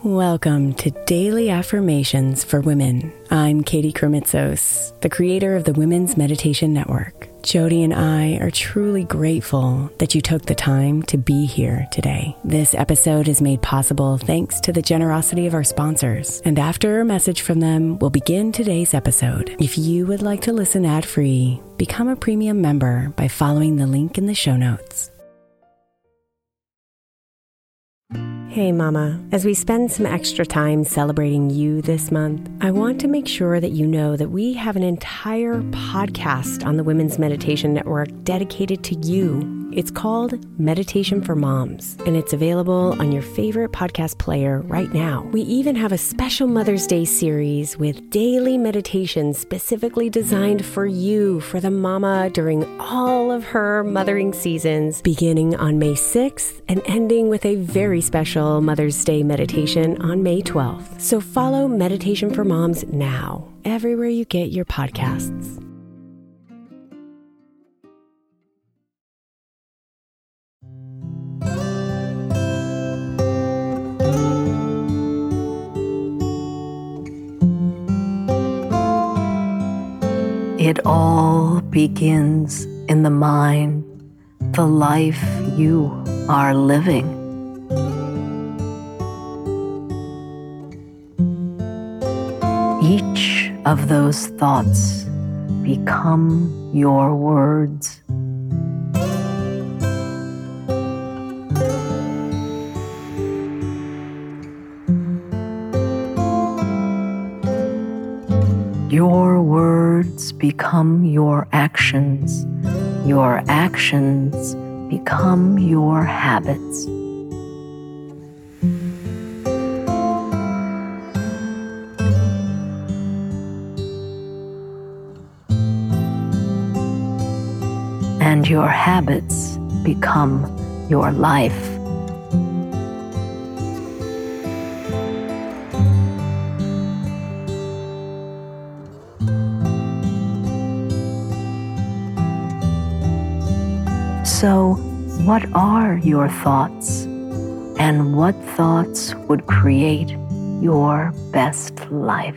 Welcome to Daily Affirmations for Women. I'm Katie Kremitzos, the creator of the Women's Meditation Network. Jody and I are truly grateful that you took the time to be here today. This episode is made possible thanks to the generosity of our sponsors. And after a message from them, we'll begin today's episode. If you would like to listen ad-free, become a premium member by following the link in the show notes. Hey Mama, as we spend some extra time celebrating you this month, I want to make sure that you know that we have an entire podcast on the Women's Meditation Network dedicated to you. It's called Meditation for Moms, and it's available on your favorite podcast player right now. We even have a special Mother's Day series with daily meditations specifically designed for you, for the mama, during all of her mothering seasons, beginning on May 6th and ending with a very special Mother's Day meditation on May 12th. So follow Meditation for Moms now, everywhere you get your podcasts. It all begins in the mind, the life you are living. Each of those thoughts become your words. Your words become your actions. Your actions become your habits. And your habits become your life. So, what are your thoughts? And what thoughts would create your best life?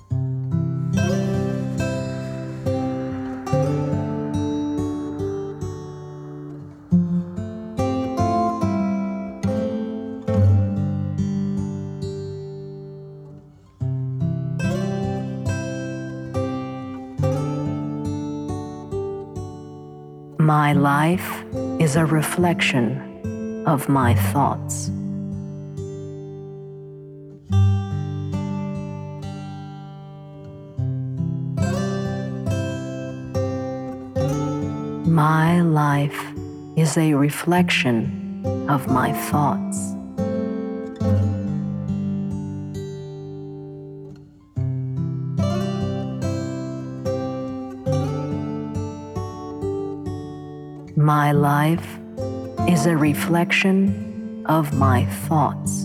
My life is a reflection of my thoughts. My life is a reflection of my thoughts. My life is a reflection of my thoughts.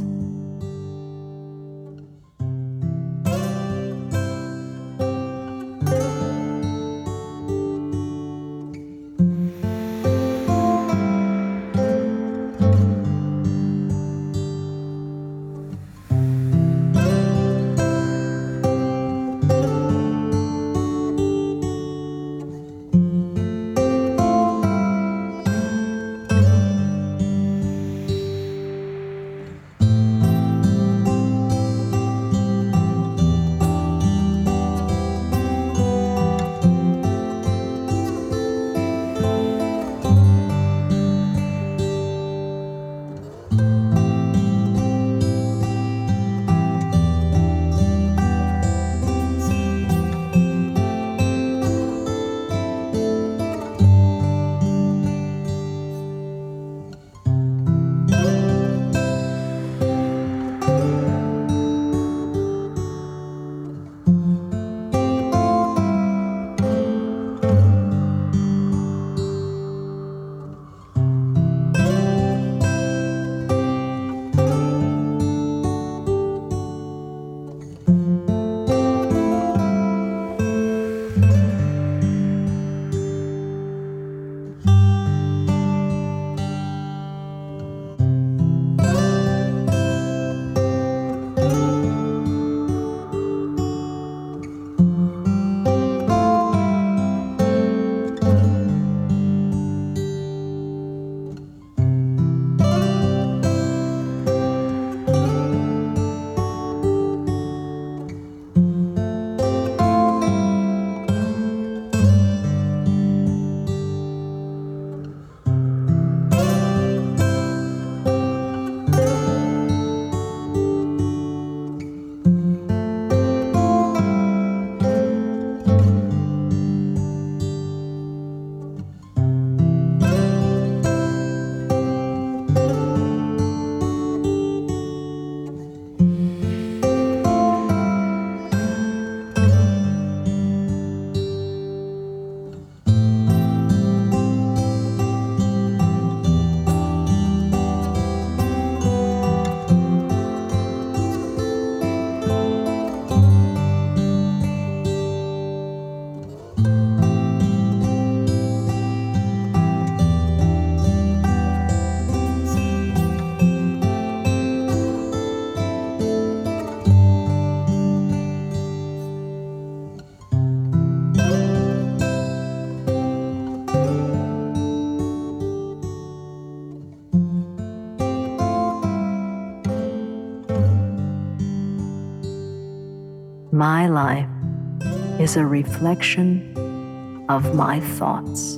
My life is a reflection of my thoughts.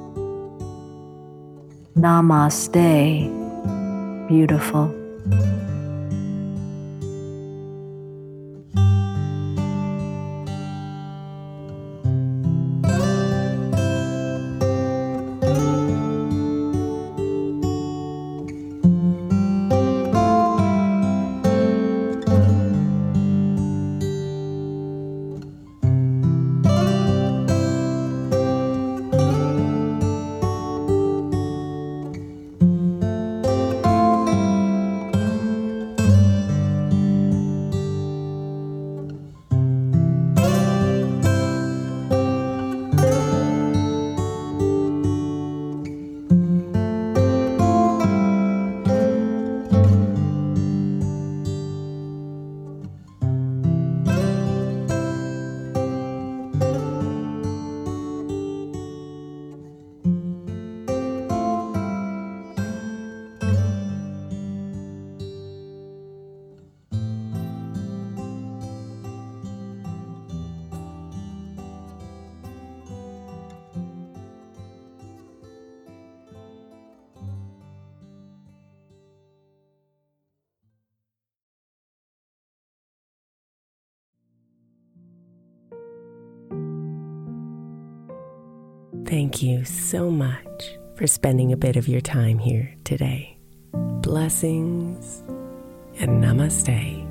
Namaste, beautiful. Thank you so much for spending a bit of your time here today. Blessings and namaste.